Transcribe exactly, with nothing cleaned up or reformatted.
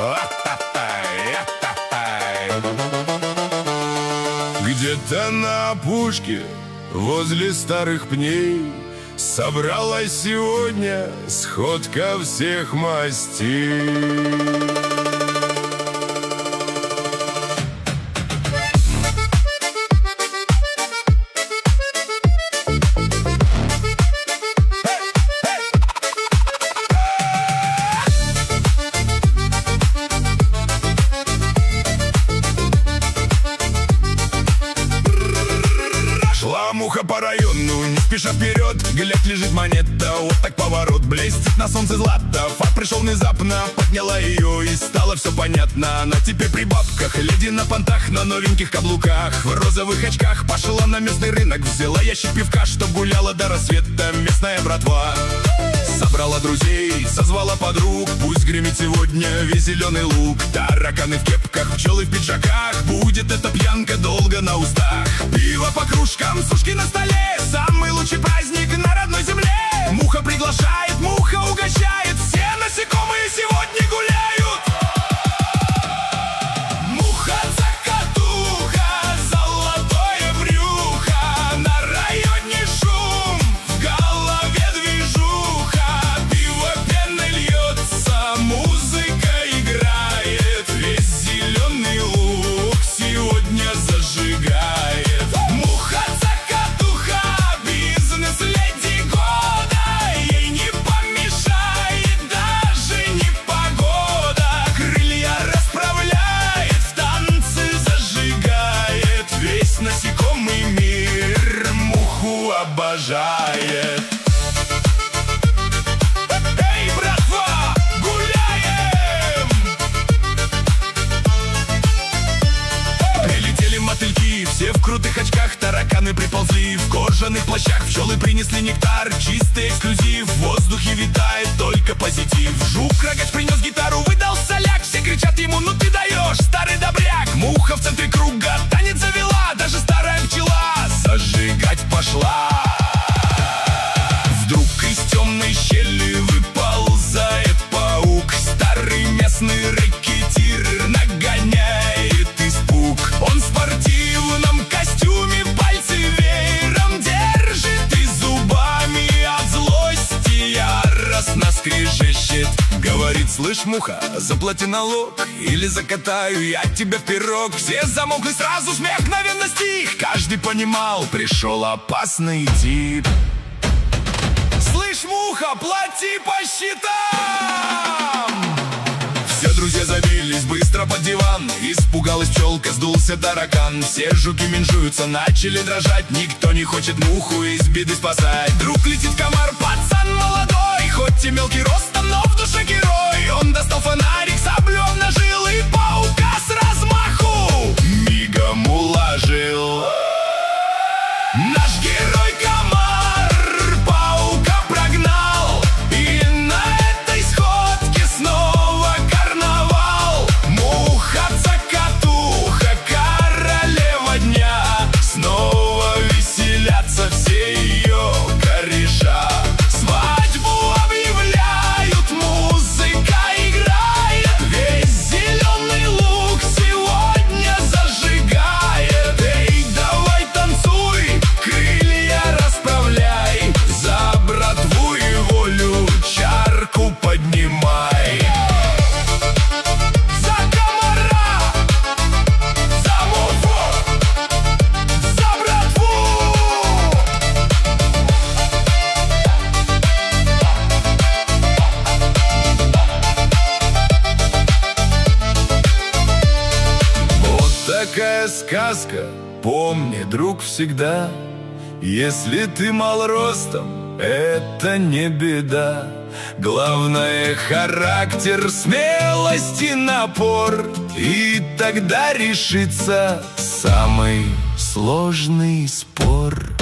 Где-то на опушке, возле старых пней, собралась сегодня сходка всех мастей. Муха по району, не спеша вперед, глядь, лежит монета, вот так поворот, блестит на солнце злато. Факт пришел внезапно, подняла ее, и стало все понятно. Она теперь при бабках, леди на понтах, на новеньких каблуках, в розовых очках, пошла на местный рынок, взяла ящик пивка, чтоб гуляла до рассвета местная братва. Собрала друзей, созвала подруг, пусть гремит сегодня весь зеленый луг. Тараканы в кепках, пчелы в пиджаках, будет эта пьянка долго на устах. Пиво по кружкам, сушки на столе, самый лучший праздник на родной земле. Муха приглашает, муха угощает, все насекомые сегодня гуляют. Муха-цокотуха, золотое брюхо, на районе шум, в голове движуха. Пиво пеной льется, музыка играет, весь зеленый луг сегодня зажигает. Насекомый мир муху обожает. Эй, братва, гуляем! Прилетели мотыльки, все в крутых очках, тараканы приползли в кожаных плащах, пчелы принесли нектар, чистый эксклюзив, в воздухе витает только позитив. Жук-рогач принес гитару, выдал соляк, все кричат ему: ну ты даешь, старый добряк. Муха в центре круга танец завела, даже старая пчела зажигать пошла. Вдруг из темной щели выползает паук, старый местный рэкетир нагоняет испуг. Он в спортивном костюме, пальцы веером держит и зубами от злости яростно скрежещет. Говорит: слышь, муха, заплати налог, или закатаю я тебя в пирог. Все замолкли сразу, смех мгновенно стих, каждый понимал, пришел опасный тип. Слышь, муха, плати по счетам! Все друзья забились быстро под диван, испугалась пчелка, сдулся таракан. Все жуки менжуются, начали дрожать, никто не хочет муху из беды спасать. Вдруг летит комар, пацан молодой, хоть и мелкий ростом, но в душе герой. Он достал фонарик, саблю обнажил и паука с размаху мигом уложил. Наш герой комар паука прогнал, и на этой сходке снова карнавал. Муха-цокотуха, королева дня, снова веселятся все ее кореша. Свадьбу объявляют, музыка играет, весь зеленый луг сегодня зажигает. Эй, давай танцуй, крылья расправляй, за братву и волю чарку поднимай. За комара, за муху, за братву. Вот такая сказка, помни, друг, всегда. Если ты мал ростом, это не беда. Главное — характер, смелость и напор, и тогда решится самый сложный спор.